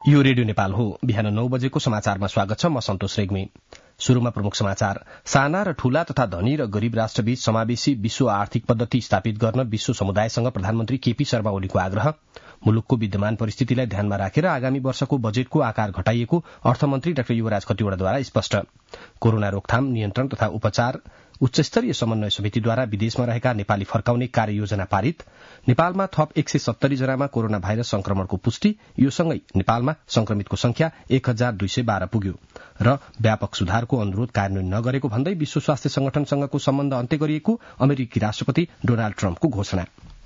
यो रेडियो नेपाल हो। बिहान 9 बजेको समाचारमा स्वागत छ। म सन्तोष रेग्मी। शुरूमा प्रमुख समाचार। साना र ठूला तथा धनी र गरीब राष्ट्रबीच समावेशी विश्व आर्थिक पद्धति स्थापित गर्न विश्व समुदायसँग प्रधानमन्त्री केपी शर्मा ओलीको आग्रह। मुलुकको विद्यमान परिस्थितिलाई ध्यानमा राखेर आगामी वर्षको बजेटको आकार घटाइएको अर्थमन्त्री डाक्टर युवराज खतिवड़ाद्वारा स्पष्ट। कोरोना रोकथाम, नियन्त्रण तथा उपचार उच्चस्तरीय समन्वय समितिद्वारा विदेशमा रहेका नेपाली फर्काउने कार्ययोजना पारित। नेपालमा थप 170 जनामा कोरोना भाइरस संक्रमणको पुष्टि। यो सँगै नेपालमा संक्रमितको संख्या 1212 पुग्यो। र व्यापक सुधारको अनुरोध कार्यान्वयन नगरेको भन्दै विश्व स्वास्थ्य संगठनसँगको सम्बन्ध अन्त्य गरिएको अमेरिकी राष्ट्रपति डोनाल्ड ट्रम्पको घोषणा।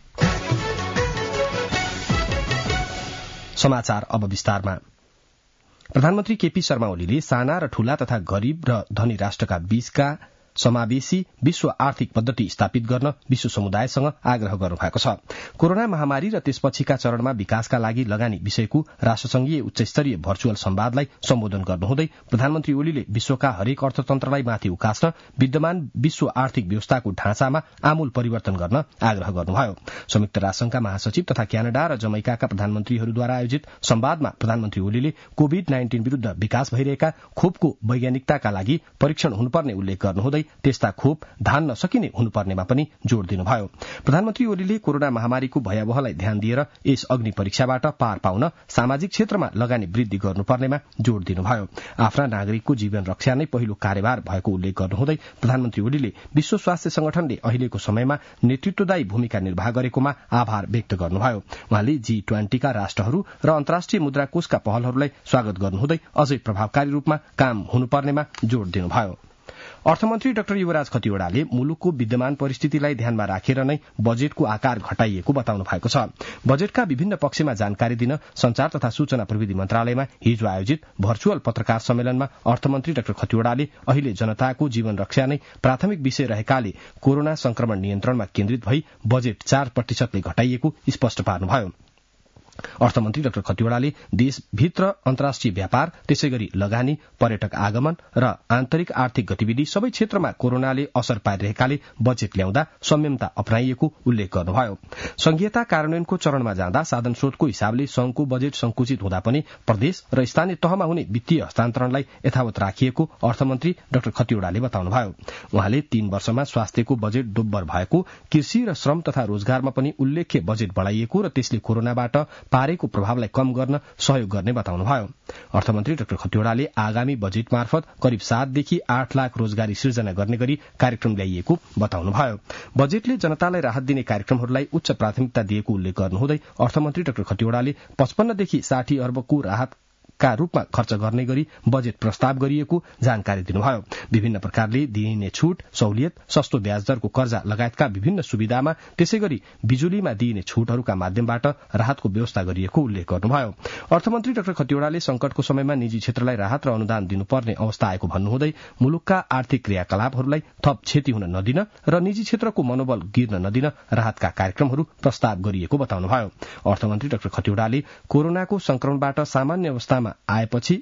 समाचार अब विस्तारमा। प्रधानमन्त्री केपी शर्मा ओलीले साना र ठूला तथा गरीब र धनी राष्ट्रका बीचका समावेशी विश्व आर्थिक पद्धति स्थापित गर्न विश्व समुदायसँग आग्रह गर्नुभएको छ। कोरोना महामारी र त्यसपछिका चरणमा विकासका लागि लगानी विषयको राष्ट्रसंघीय उच्चस्तरीय भर्चुअल संवादलाई सम्बोधन गर्नुहुँदै प्रधानमन्त्री ओलीले विश्वका हरेक अर्थतन्त्रलाई माथि उकास्न विद्यमान विश्व आर्थिक व्यवस्थाको ढाँचामा आमूल परिवर्तन गर्न आग्रह गर्नुभयो। संयुक्त राष्ट्रसंघका महासचिव तथा क्यानाडा र जमैकाका प्रधानमन्त्रीहरूद्वारा आयोजित संवादमा प्रधानमन्त्री ओलीले कोविड-19 विरूद्ध विकास भइरहेका खोपको वैज्ञानिकताका लागि परीक्षण हुनुपर्ने उल्लेख गर्नुहुँदै त्यस्ता खोप धान्न सकिने हुनुपर्नेमा पनि जोड़ दिनुभयो। प्रधानमन्त्री ओलीले कोरोना महामारीको भयावहलाई ध्यान दिएर यस अग्नि परीक्षाबाट पार पाउन सामाजिक क्षेत्रमा लगानी वृद्धि गर्नुपर्नेमा जोड़ दिनुभयो। आफ्ना नागरिकको जीवन रक्षा नै पहिलो कार्यभार भएको उल्लेख गर्नुहुँदै प्रधानमन्त्री ओलीले विश्व स्वास्थ्य संगठनले अहिलेको समयमा नेतृत्वदायी भूमिका निर्वाह गरेकोमा आभार व्यक्त गर्नुभयो। उहाँले G20 का राष्ट्रहरू र अन्तर्राष्ट्रिय मुद्रा कोषका पहलहरूलाई स्वागत गर्नुहुँदै अझै प्रभावकारी रूपमा काम हुनुपर्नेमा जोड़ दिनुभयो। अर्थमन्त्री डाक्टर युवराज खतिवड़ाले मुलुकको विद्यमान परिस्थितिलाई ध्यानमा राखेर नै बजेटको आकार घटाइएको बताउनु भएको छ। बजेटका विभिन्न पक्षमा जानकारी दिन संचार तथा सूचना प्रविधि मन्त्रालयमा हिजो आयोजित भर्चुअल पत्रकार सम्मेलनमा अर्थमन्त्री डाक्टर खतिवड़ाले अहिले जनताको जीवन रक्षा नै प्राथमिक विषय रहेकाले कोरोना संक्रमण नियन्त्रणमा केन्द्रित भई बजेट 4% घटाइएको स्पष्ट पार्नुभयो। अर्थमन्त्री डाक्टर खतिवड़ाले देशभित्र अन्तर्राष्ट्रिय व्यापार, त्यसैगरी लगानी, पर्यटक आगमन र आन्तरिक आर्थिक गतिविधि सबै क्षेत्रमा कोरोनाले असर पारिरहेकाले बजेट ल्याउँदा संयमता अपनाइएको उल्लेख गर्नुभयो। संघीयता कार्यान्वयनको चरणमा जाँदा साधन स्रोतको हिसाबले संघको बजेट संकुचित हुँदा पनि प्रदेश र स्थानीय तहमा हुने वित्तीय हस्तान्तरणलाई यथावत राखिएको अर्थमन्त्री डाक्टर खतिवड़ाले बताउनुभयो। उहाँले 3 वर्षमा स्वास्थ्यको बजेट दोब्बर भएको, कृषि र श्रम तथा रोजगारमा पनि उल्लेख्य बजेट बढ़ाइएको र त्यसले कोरोनाबाट पारेको प्रभावलाई कम गर्न सहयोग गर्ने बताउनुभयो। अर्थमन्त्री डाक्टर खतिवड़ाले आगामी बजेट मार्फत करिब 7 देखि 8 लाख रोजगारी सिर्जना गर्ने गरी कार्यक्रम ल्याइएको बताउनुभयो। बजेटले जनतालाई राहत दिने कार्यक्रमहरूलाई उच्च प्राथमिकता दिएको उल्लेख गर्नुहुँदै अर्थमन्त्री डाक्टर खतिवड़ाले 55 देखि 60 अर्बको राहत का रूपमा खर्च गर्ने गरी बजेट प्रस्ताव गरिएको जानकारी दिनुभयो। विभिन्न प्रकारले दिइने छूट, सहुलियत, सस्तो ब्याज दरको कर्जा लगायतका विभिन्न सुविधामा, त्यसैगरी बिजुलीमा दिइने छूटहरूका माध्यमबाट राहतको व्यवस्था गरिएको उल्लेख गर्नुभयो। अर्थमन्त्री डाक्टर खतिवड़ाले संकटको समयमा निजी क्षेत्रलाई राहत र अनुदान दिनुपर्ने अवस्था आएको भन्नुहुँदै मुलुकका आर्थिक क्रियाकलापहरूलाई थप क्षति हुन नदिन र निजी क्षेत्रको मनोबल गिर्न नदिन राहतका कार्यक्रमहरू प्रस्ताव गरिएको बताउनुभयो। अर्थमन्त्री डाक्टर खतिवड़ाले कोरोनाको संक्रमणबाट सामान्य अवस्थामा आएपछि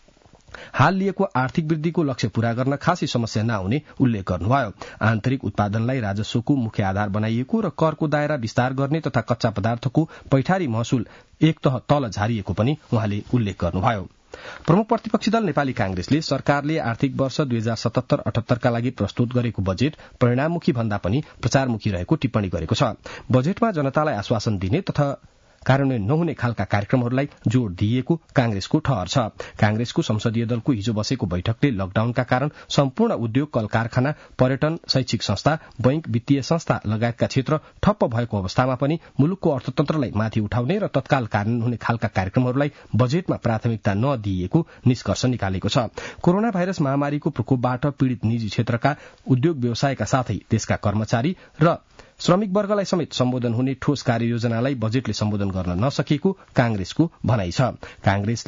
हाल लिएको आर्थिक वृद्धिको लक्ष्य पूरा गर्न खासै समस्या नआउने उल्लेख गर्नुभयो। आन्तरिक उत्पादनलाई राजस्वको मुख्य आधार बनाइएको र करको दायरा विस्तार गर्ने तथा कच्चा पदार्थको पैठारी महसुल एक तह तल झारिएको पनि उहाँले उल्लेख गर्नुभयो। प्रमुख प्रतिपक्षी दल नेपाली कांग्रेसले सरकारले आर्थिक वर्ष 2077-78 का लागि प्रस्तुत गरेको बजेट परिणाममुखी भन्दा पनि प्रचारमुखी रहेको टिप्पणी गरेको छ। बजेटमा जनतालाई आश्वासन दिने तथा कार्यान्वयन नहुने खालका कार्यक्रमहरूलाई जोड़ दिइएको कांग्रेसको ठहर छ। कांग्रेसको संसदीय दलको हिजो बसेको बैठकले लकडाउनका कारण सम्पूर्ण उद्योग, कल कारखाना, पर्यटन, शैक्षिक संस्था, बैंक, वित्तीय संस्था लगायतका क्षेत्र ठप्प भएको अवस्थामा पनि मुलुकको अर्थतन्त्रलाई माथि उठाउने र तत्काल कार्यान्वयन हुने खालका कार्यक्रमहरूलाई बजेटमा प्राथमिकता नदिइएको निष्कर्ष निकालेको छ। कोरोना भाइरस महामारीको प्रकोपबाट पीड़ित निजी क्षेत्रका उद्योग व्यवसायका साथै त्यसका कर्मचारी र श्रमिक वर्गलाई समेत सम्बोधन हुने ठोस कार्ययोजनालाई बजेटले सम्बोधन गर्न नसकेको कांग्रेसको भनाइ छ। कांग्रेसले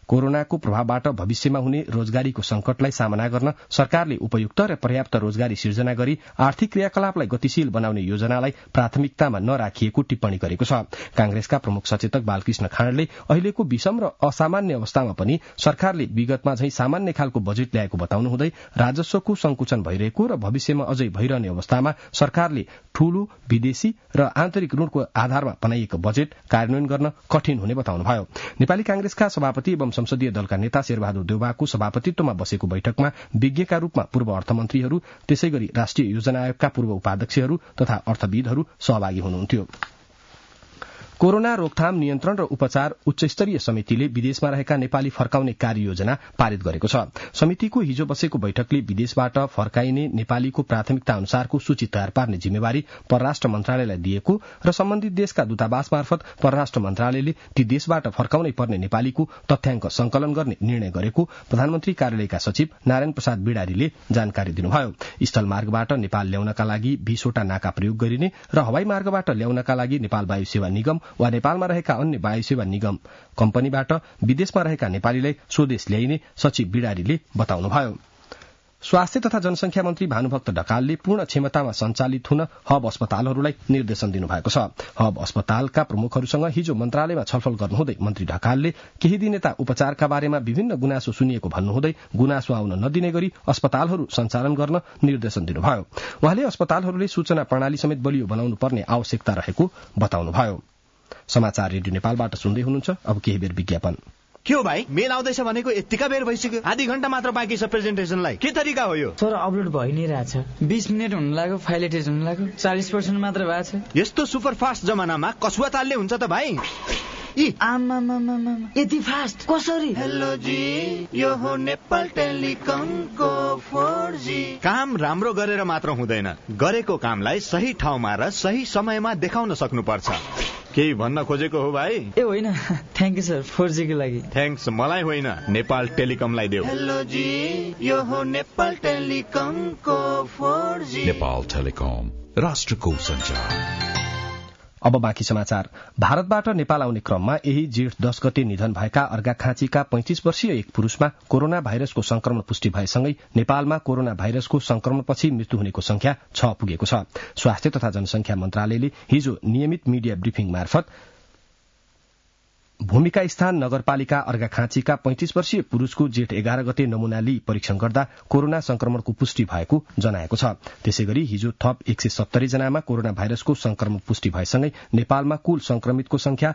कोरोनाको प्रभावबाट भविष्यमा हुने रोजगारीको संकटलाई सामना गर्न सरकारले उपयुक्त र पर्याप्त रोजगारी सिर्जना गरी आर्थिक क्रियाकलापलाई गतिशील बनाउने योजनालाई प्राथमिकतामा नराखिएको टिप्पणी गरेको छ। कांग्रेसका प्रमुख सचेतक बालकृष्ण खाँडले अहिलेको विषम र असामान्य अवस्थामा पनि सरकारले विगतमा झै सामान्य खालको बजेट ल्याएको बताउनुहुँदै राजस्वको संकुचन भइरहेको र भविष्यमा अझै भइरहने अवस्थामा सरकारले ठूलो विदेशी र आन्तरिक ऋणको आधारमा बनाइएको बजेट कार्यान्वयन गर्न कठिन हुने बताउनुभयो। नेपाली कांग्रेसका सभापति एवं संसदीय दलका नेता शेरबहादुर देउवाको सभापतित्वमा बसेको बैठकमा विज्ञका रूपमा पूर्व अर्थमन्त्रीहरू त्यसैगरी राष्ट्रिय योजना आयोगका पूर्व उपाध्यक्षहरू तथा अर्थविदहरू सहभागी हुनुहुन्थ्यो। कोरोना रोकथाम नियन्त्रण र उपचार उच्चस्तरीय समितिले विदेशमा रहेका नेपाली फर्काउने कार्ययोजना पारित गरेको छ। समितिको हिजो बसेको बैठकले विदेशबाट फर्काइने नेपालीको प्राथमिकता अनुसारको सूची तयार पार्ने जिम्मेवारी परराष्ट्र मन्त्रालयलाई दिएको र सम्बन्धित देशका दूतावास मार्फत परराष्ट्र मन्त्रालयले ती देशबाट फर्काउनै पर्ने नेपालीको तथ्याङ्क संकलन गर्ने निर्णय गरेको प्रधानमन्त्री कार्यालयका सचिव नारायण प्रसाद बिडारीले जानकारी दिनुभयो। स्थल मार्गबाट नेपाल ल्याउनका लागि 20 वटा नाका प्रयोग गरिने र हवाई मार्गबाट ल्याउनका लागि नेपाल वायु सेवा निगम वा नेपालमा रहेका अन्य वायु सेवा निगम कम्पनीबाट विदेशमा रहेका नेपालीलाई स्वदेश ल्याइने सचिव बिडारीले बताउनुभयो। स्वास्थ्य तथा जनसंख्या मन्त्री भानुभक्त ढकालले पूर्ण क्षमतामा सञ्चालित हुन हब अस्पतालहरूलाई निर्देशन दिनुभएको छ। हब अस्पतालका प्रमुखहरूसँग हिजो मन्त्रालयमा छलफल गर्नुहुँदै मन्त्री ढकालले केही दिन यता उपचारका बारेमा विभिन्न गुनासो सुनिएको भन्नुहुँदै गुनासो आउन नदिने गरी अस्पतालहरू सञ्चालन गर्न निर्देशन दिनुभयो। उहाँले अस्पतालहरूले सूचना प्रणाली समेत बलियो बनाउनु पर्ने आवश्यकता रहेको बताउनुभयो। समाचार रेडियो नेपालबाट सुन्दै हुनुहुन्छ। अब केही बेर विज्ञापन। के हो भाइ, मेल आउँदैछ भनेको यतिका बेर भइसक्यो, आधी घण्टा मात्र बाँकी छ प्रेजेन्टेसनलाई। के तरिका हो यो? सर अपलोड भइ नै रहेछ, 20 मिनेट हुन लाग्यो, फाइल एटेच हुन लाग्यो, 40% मात्र भएको छ। यस्तो सुपर फास्ट जमानामा कसुवा तालले हुन्छ त भाइ? यति फास्ट कसरी? हेलो जी, यो हो नेपाल टेलिकमको 4G। काम राम्रो गरेर मात्र हुँदैन, गरेको कामलाई सही ठाउँमा र सही समयमा देखाउन सक्नुपर्छ। केही भन्न खोजेको हो भाइ? ए होइन, थ्याङ्क यू सर 4G को लागि। थ्याङ्क्स मलाई होइन, नेपाल टेलिकमलाई देऊ। हेलो जी, यो हो नेपाल टेलिकमको 4G। नेपाल टेलिकम, राष्ट्रको सञ्चार। अब बाँकी समाचार। भारतबाट नेपाल आउने क्रममा यही जेठ 10 गते निधन भएका अर्घाखाँचीका 35 वर्षीय एक पुरूषमा कोरोना भाइरसको संक्रमण पुष्टि भएसँगै नेपालमा कोरोना भाइरसको संक्रमणपछि मृत्यु हुनेको संख्या 6 पुगेको छ। स्वास्थ्य तथा जनसंख्या मन्त्रालयले हिजो नियमित मिडिया ब्रिफिङ मार्फत भूमिका स्थान नगरपालिका अर्घाखाँचीका 35 वर्षीय पुरूषको जेठ 11 गते नमूना लिई परीक्षण गर्दा कोरोना संक्रमणको पुष्टि भएको जनाएको छ। त्यसैगरी हिजो थप 170 जनामा कोरोना भाइरसको संक्रमण पुष्टि भएसँगै नेपालमा कुल संक्रमितको संख्या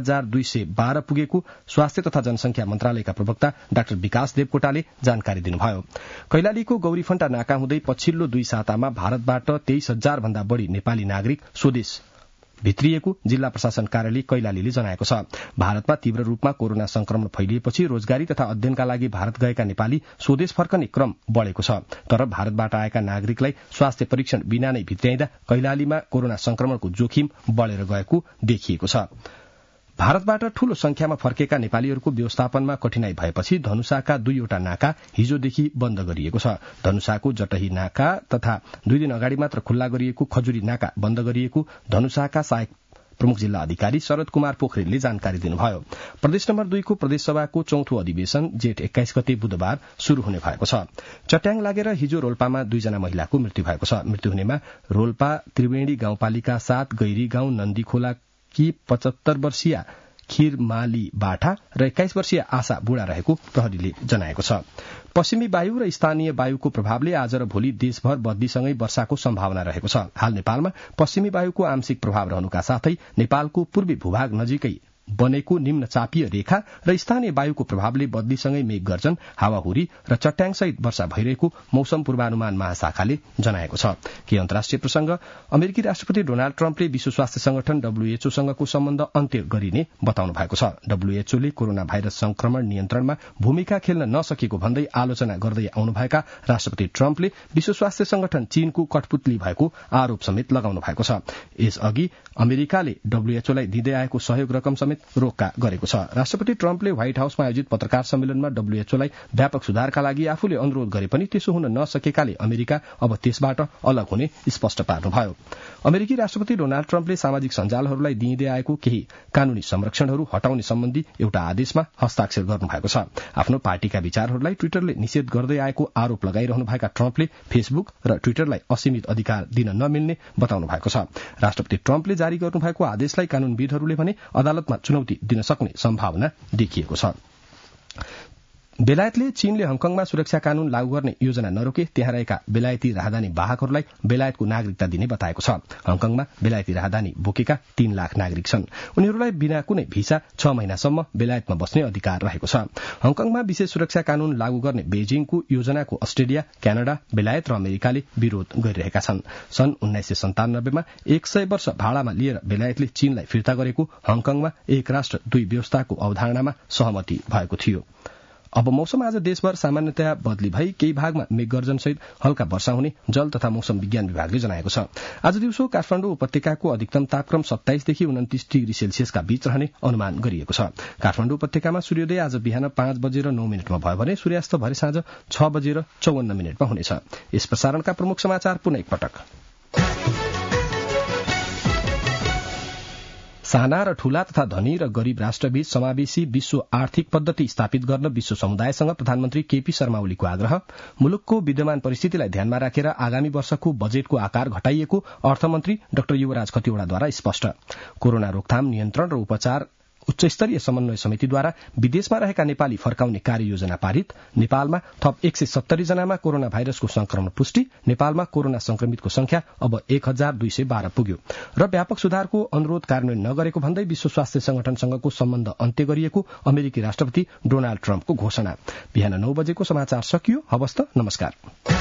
1212 पुगेको स्वास्थ्य तथा जनसंख्या मन्त्रालयका प्रवक्ता डाक्टर विकास देवकोटाले जानकारी दिनुभयो। कैलालीको गौरीफण्टा नाका हुँदै पछिल्लो 2 सातामा भारतबाट 23,000 भन्दा बढ़ी नेपाली नागरिक स्वदेश भित्रिएको जिल्ला प्रशासन कार्यालय कैलालीले जनाएको छ। भारतमा तीव्र रूपमा कोरोना संक्रमण फैलिएपछि रोजगारी तथा अध्ययनका लागि भारत गएका नेपाली स्वदेश फर्कने क्रम बढ़ेको छ। तर भारतबाट आएका नागरिकलाई स्वास्थ्य परीक्षण बिना नै भित्र्याइँदा कैलालीमा कोरोना संक्रमणको जोखिम बढ़ेर गएको देखिएको छ। भारतबाट ठूलो संख्यामा फर्केका नेपालीहरूको व्यवस्थापनमा कठिनाई भएपछि धनुषाका 2 वटा नाका हिजोदेखि बन्द गरिएको छ। धनुषाको जटही नाका तथा 2 दिन अगाडि मात्र खुल्ला गरिएको खजुरी नाका बन्द गरिएको धनुषाका सहायक प्रमुख जिल्ला अधिकारी शरद कुमार पोखरेलले जानकारी दिनुभयो। प्रदेश नम्बर 2 को प्रदेशसभाको 4थो अधिवेशन जेठ 21 गते बुधबार शुरू हुने भएको छ। चट्याङ लागेर हिजो रोल्पामा 2 जना महिलाको मृत्यु भएको छ। मृत्यु हुनेमा रोल्पा त्रिवेणी गाउँपालिका 7 गैरी गाउँ नन्दीखोला कि 75 वर्षीय खिरमाली बाठा र 21 वर्षीय आशा बुढा रहेको प्रहरीले जनाएको छ। पश्चिमी वायु र स्थानीय वायुको प्रभावले आज र भोलि देशभर बदलीसँगै वर्षाको सम्भावना रहेको छ। हाल नेपालमा पश्चिमी वायुको आंशिक प्रभाव रहनुका साथै नेपालको पूर्वी भूभाग नजिकै बनेको निम्न चापीय रेखा र स्थानीय वायुको प्रभावले बदलीसँगै मेघगर्जन, हावाहुरी र चट्याङसहित वर्षा भइरहेको मौसम पूर्वानुमान महाशाखाले जनाएको छ। के अन्तर्राष्ट्रिय प्रसंग। अमेरिकी राष्ट्रपति डोनाल्ड ट्रम्पले विश्व स्वास्थ्य संगठन WHO सँगको सम्बन्ध अन्त्य गरिने बताउनु भएको छ। WHOले कोरोना भाइरस संक्रमण नियन्त्रणमा भूमिका खेल्न नसकेको भन्दै आलोचना गर्दै आउनुभएका राष्ट्रपति ट्रम्पले विश्व स्वास्थ्य संगठन चीनको कठपुतली भएको आरोप समेत लगाउनु भएको छ। यसअघि अमेरिकाले WHOलाई दिँदै आएको सहयोग रकम समेत समेत रोकका गरेको छ। राष्ट्रपति ट्रम्पले व्हाइट हाउसमा आयोजित पत्रकार सम्मेलनमा डब्ल्यूएचओलाई व्यापक सुधारका लागि आफूले अनुरोध गरे पनि त्यसो हुन नसकेकाले अमेरिका अब त्यसबाट अलग हुने स्पष्ट पार्नुभयो। अमेरिकी राष्ट्रपति डोनाल्ड ट्रम्पले सामाजिक सञ्जालहरूलाई दिइँदै आएको केही कानूनी संरक्षणहरू हटाउने सम्बन्धी एउटा आदेशमा हस्ताक्षर गर्नुभएको छ। आफ्नो पार्टीका विचारहरूलाई ट्विटरले निषेध गर्दै आएको आरोप लगाइरहनु भएका ट्रम्पले फेसबुक र ट्विटरलाई असीमित अधिकार दिन नमिल्ने बताउनु भएको छ। राष्ट्रपति ट्रम्पले जारी गर्नुभएको आदेशलाई कानूनविदहरूले भने अदालतमा चुनौती दिन सक्ने सम्भावना देखिएको छ। बेलायतले चीनले हङकङमा सुरक्षा कानून लागू गर्ने योजना नरोके त्यहाँ रहेका बेलायती राहदानी वाहकहरूलाई बेलायतको नागरिकता दिने बताएको छ। हङकङमा बेलायती राहदानी बोकेका 3 लाख नागरिक छन्। उनीहरूलाई बिना कुनै भिसा 6 महिनासम्म बेलायतमा बस्ने अधिकार रहेको छ। हङकङमा विशेष सुरक्षा कानून लागू गर्ने बेजिङको योजनाको अस्ट्रेलिया, क्यानाडा, बेलायत र अमेरिकाले विरोध गरिरहेका छन्। सन् 1997 मा 100 वर्ष भाडामा लिएर बेलायतले चीनलाई फिर्ता गरेको हङकङमा एक राष्ट्र दुई व्यवस्थाको अवधारणामा सहमति भएको थियो। अब मौसम। आज देशभर सामान्यतया बदली भई केही भागमा मेघगर्जन सहित हल्का वर्षा हुने जल तथा मौसम विज्ञान विभागले जनाएको छ। आज दिउँसो काठमाडौँ उपत्यकाको अधिकतम तापक्रम 27 देखि 29 डिग्री सेल्सियसका बीच रहने अनुमान गरिएको छ। काठमाडौँ उपत्यकामा सूर्योदय आज बिहान 5 बजेर 9 मिनटमा भयो भने सूर्यास्त भरे साँझ 6 बजेर 54 मिनटमा हुनेछ। यस प्रसारणका प्रमुख समाचार पुनः एकपटक। साना र ठूला तथा धनी र गरीब राष्ट्रबीच समावेशी विश्व आर्थिक पद्धति स्थापित गर्न विश्व समुदायसँग प्रधानमन्त्री केपी शर्मा ओलीको आग्रह। मुलुकको विद्यमान परिस्थितिलाई ध्यानमा राखेर आगामी वर्षको बजेटको आकार घटाइएको अर्थमन्त्री डाक्टर युवराज खतिवड़ाद्वारा स्पष्ट। कोरोना रोकथाम, नियन्त्रण र उपचार उच्चस्तरीय समन्वय समितिद्वारा विदेशमा रहेका नेपाली फर्काउने कार्ययोजना पारित। नेपालमा थप 170 जनामा कोरोना भाइरसको संक्रमण पुष्टि। नेपालमा कोरोना संक्रमितको संख्या अब 1212 पुग्यो। र व्यापक सुधारको अनुरोध कार्यान्वयन नगरेको भन्दै विश्व स्वास्थ्य संगठनसँगको सम्बन्ध अन्त्य गरिएको अमेरिकी राष्ट्रपति डोनाल्ड ट्रम्पको घोषणा। बिहान 9 बजेको समाचार सकियो। हवस् त, नमस्कार।